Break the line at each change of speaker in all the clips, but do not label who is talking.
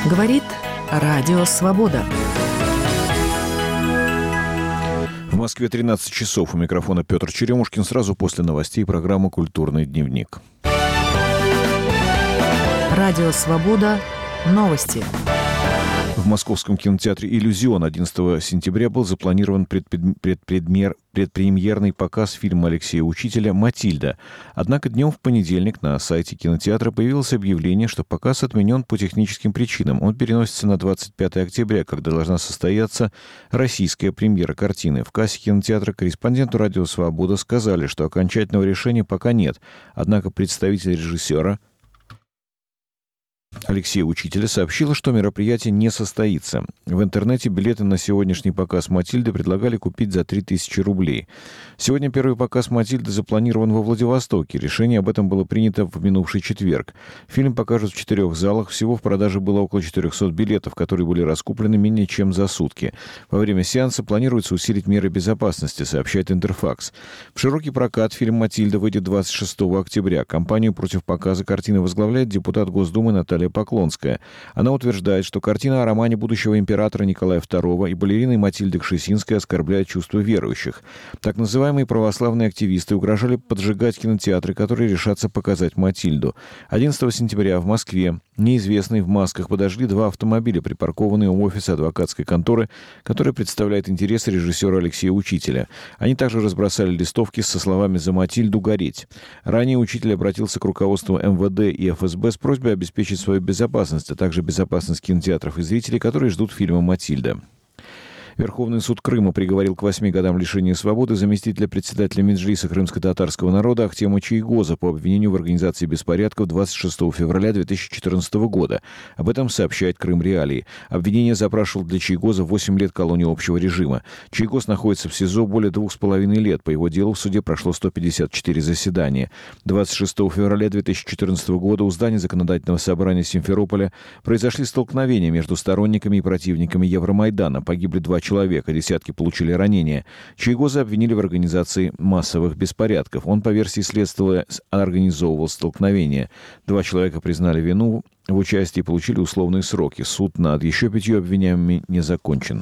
Говорит Радио Свобода.
В Москве 13 часов. У микрофона Петр Черемушкин. Сразу после новостей программа «Культурный дневник».
Радио Свобода. Новости.
В Московском кинотеатре «Иллюзион» 11 сентября был запланирован предпремьерный показ фильма Алексея Учителя «Матильда». Однако днем в понедельник на сайте кинотеатра появилось объявление, что показ отменен по техническим причинам. Он переносится на 25 октября, когда должна состояться российская премьера картины. В кассе кинотеатра корреспонденту «Радио Свобода» сказали, что окончательного решения пока нет. Однако представитель режиссера Алексея Учителя сообщила, что мероприятие не состоится. В интернете билеты на сегодняшний показ «Матильды» предлагали купить за 3000 рублей. Сегодня первый показ «Матильды» запланирован во Владивостоке. Решение об этом было принято в минувший четверг. Фильм покажут в 4 залах. Всего в продаже было около 400 билетов, которые были раскуплены менее чем за сутки. Во время сеанса планируется усилить меры безопасности, сообщает Интерфакс. В широкий прокат фильм «Матильда» выйдет 26 октября. Кампанию против показа картины возглавляет депутат Госдумы Наталья Поклонская. Она утверждает, что картина о романе будущего императора Николая II и балериной Матильды Кшесинской оскорбляет чувства верующих. Так называемые православные активисты угрожали поджигать кинотеатры, которые решатся показать Матильду. 11 сентября в Москве неизвестные в масках подожгли 2 автомобиля, припаркованные у офиса адвокатской конторы, которая представляет интересы режиссера Алексея Учителя. Они также разбросали листовки со словами «За Матильду гореть». Ранее Учитель обратился к руководству МВД и ФСБ с просьбой обеспечить свою безопасность, а также безопасность кинотеатров и зрителей, которые ждут фильма «Матильда». Верховный суд Крыма приговорил к 8 годам лишения свободы заместителя председателя Меджлиса крымско-татарского народа Ахтема Чийгоза по обвинению в организации беспорядков 26 февраля 2014 года. Об этом сообщает Крым Реалии. Обвинение запрашивал для Чийгоза 8 лет колонии общего режима. Чийгоз находится в СИЗО более 2,5 лет. По его делу в суде прошло 154 заседания. 26 февраля 2014 года у здания Законодательного собрания Симферополя произошли столкновения между сторонниками и противниками Евромайдана. Погибли 2 человека, десятки получили ранения. Чийгоза обвинили в организации массовых беспорядков. Он, по версии следствия, организовывал столкновения. 2 человека признали вину в участии и получили условные сроки. Суд над еще 5 обвиняемыми не закончен.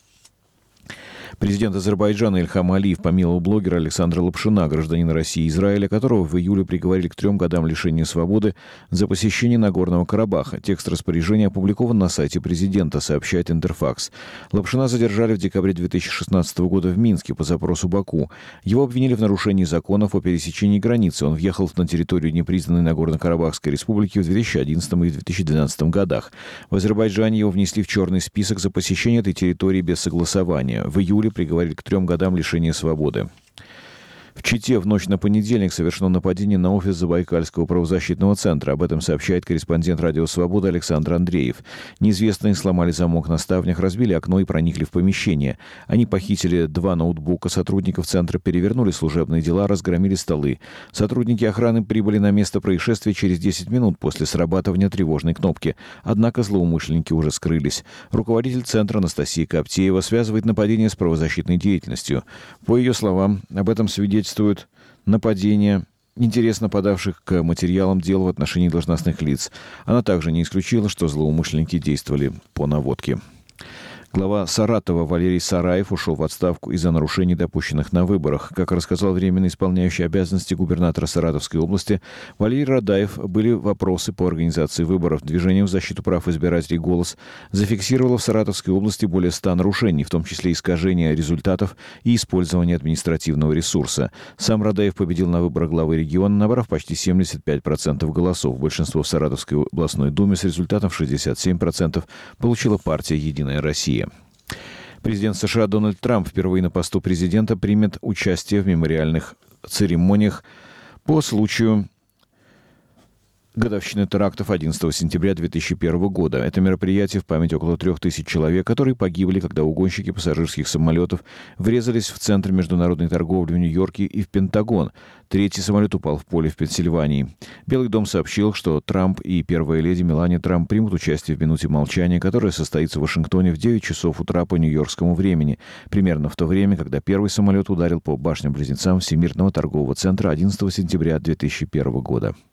Президент Азербайджана Ильхам Алиев помиловал блогера Александра Лапшина, гражданина России и Израиля, которого в июле приговорили к 3 годам лишения свободы за посещение Нагорного Карабаха. Текст распоряжения опубликован на сайте президента, сообщает Интерфакс. Лапшина задержали в декабре 2016 года в Минске по запросу Баку. Его обвинили в нарушении законов о пересечении границы. Он въехал на территорию непризнанной Нагорно-Карабахской республики в 2011 и 2012 годах. В Азербайджане его внесли в черный список за посещение этой территории без согласования. В июле приговорили к 3 годам лишения свободы. В Чите в ночь на понедельник совершено нападение на офис Забайкальского правозащитного центра. Об этом сообщает корреспондент «Радио Свобода» Александр Андреев. Неизвестные сломали замок на ставнях, разбили окно и проникли в помещение. Они похитили 2 ноутбука сотрудников центра, перевернули служебные дела, разгромили столы. Сотрудники охраны прибыли на место происшествия через 10 минут после срабатывания тревожной кнопки. Однако злоумышленники уже скрылись. Руководитель центра Анастасия Коптеева связывает нападение с правозащитной деятельностью. По ее словам, об этом свидетельствует нападение интерес нападавших к материалам дел в отношении должностных лиц. Она также не исключила, что злоумышленники действовали по наводке. Глава Саратова Валерий Сараев ушел в отставку из-за нарушений, допущенных на выборах. Как рассказал временно исполняющий обязанности губернатора Саратовской области Валерий Радаев, были вопросы по организации выборов. Движение в защиту прав избирателей «Голос» зафиксировало в Саратовской области более 100 нарушений, в том числе искажения результатов и использование административного ресурса. Сам Радаев победил на выборах главы региона, набрав почти 75% голосов. Большинство в Саратовской областной думе с результатом 67% получила партия «Единая Россия». Президент США Дональд Трамп впервые на посту президента примет участие в мемориальных церемониях по случаю годовщины терактов 11 сентября 2001 года. Это мероприятие в память около 3000 человек, которые погибли, когда угонщики пассажирских самолетов врезались в Центр международной торговли в Нью-Йорке и в Пентагон. 3-й самолет упал в поле в Пенсильвании. Белый дом сообщил, что Трамп и первая леди Мелания Трамп примут участие в минуте молчания, которая состоится в Вашингтоне в 9 часов утра по нью-йоркскому времени, примерно в то время, когда первый самолет ударил по башням-близнецам Всемирного торгового центра 11 сентября 2001 года.